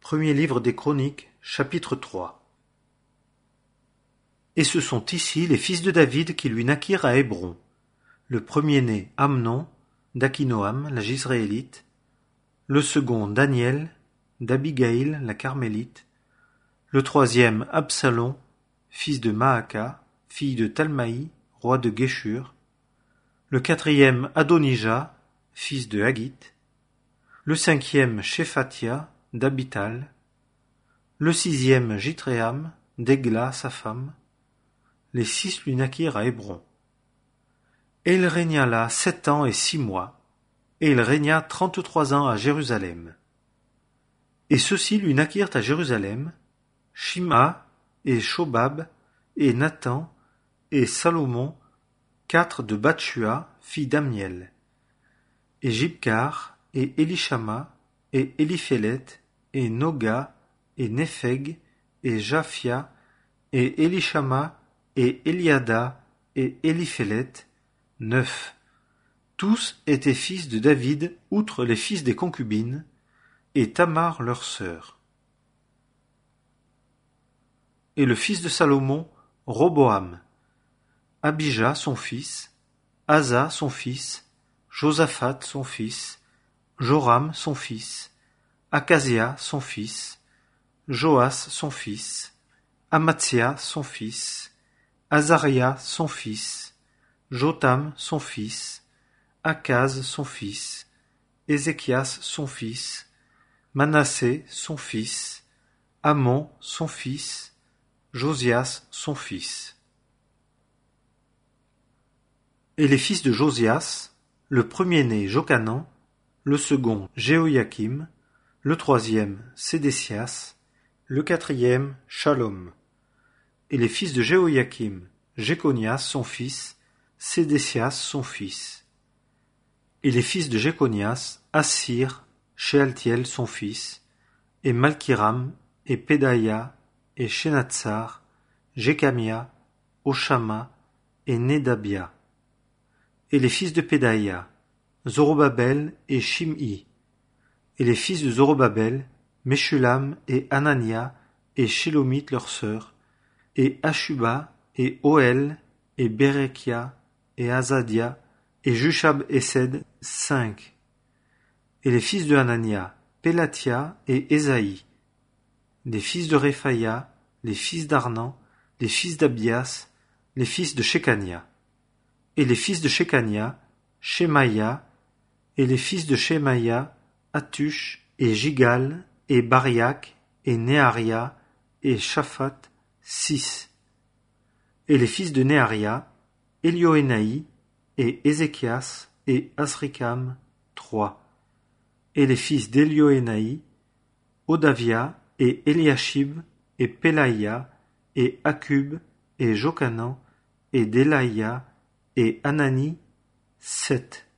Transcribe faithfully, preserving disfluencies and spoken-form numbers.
Premier livre des Chroniques, chapitre trois. Et ce sont ici les fils de David qui lui naquirent à Hébron. Le premier-né Amnon, d'Akinoam, la Jizréélite. Le second Daniel, d'Abigaïl, la Carmélite. Le troisième Absalom, fils de Maaka, fille de Talmaï, roi de Géshur. Le quatrième Adonijah, fils de Haggith. Le cinquième Shephatia, d'Abital. Le sixième Jitréam, d'Egla, sa femme. Les six lui naquirent à Hébron. Et il régna là sept ans et six mois, et il régna trente-trois ans à Jérusalem. Et ceux-ci lui naquirent à Jérusalem, Shimha, et Shobab, et Nathan, et Salomon, quatre de Bathshua, fille d'Amiel, et Jibkar, et Elishama, et Eliphélet, et Noga, et Népheg, et Japhia, et Elishama, et Eliada, et Eliphélet, neuf. Tous étaient fils de David, outre les fils des concubines, et Tamar leur sœur. Et le fils de Salomon, Roboam, Abijah son fils, Asa son fils, Josaphat son fils, Joram son fils, Akazia son fils, Joas son fils, Amatsia son fils, Azaria son fils, Jotam son fils, Akaz son fils, Ézéchias son fils, Manassé son fils, Amon son fils, Josias son fils. Et les fils de Josias, le premier-né Jochanan, le second Jéhoïakim, le troisième Sédécias, le quatrième Shalom. Et les fils de Jéhoïakim, Jéconias son fils, Sédécias son fils. Et les fils de Jéconias, Assir, Shealtiel son fils, et Malkiram, et Pédaïa, et Shenatsar, Jécamia, Oshama, et Nédabia. Et les fils de Pédaïa, Zorobabel et Shim'i. Et les fils de Zorobabel, Meshulam et Anania, et Shélomith leur sœur, et Ashuba, et Oel, et Berekia, et Azadia, et Jushab Esed, cinq. Et les fils de Anania, Pélatia et Ésaïe. Les fils de Réphaïa, les fils d'Arnan, les fils d'Abias, les fils de Shekania. Et les fils de Shekania, Shemaïa, et les fils de Shemaïa, Atush, et Jigal, et Bariak, et Néaria, et Shaphat, six. Et les fils de Néaria, Élioénaï, et Ézéchias, et Asrikam, trois. Et les fils d'Élioénaï, Odavia, et Eliashib, et Pélaïa, et Akub, et Jochanan, et Delaïa, et Anani, sept.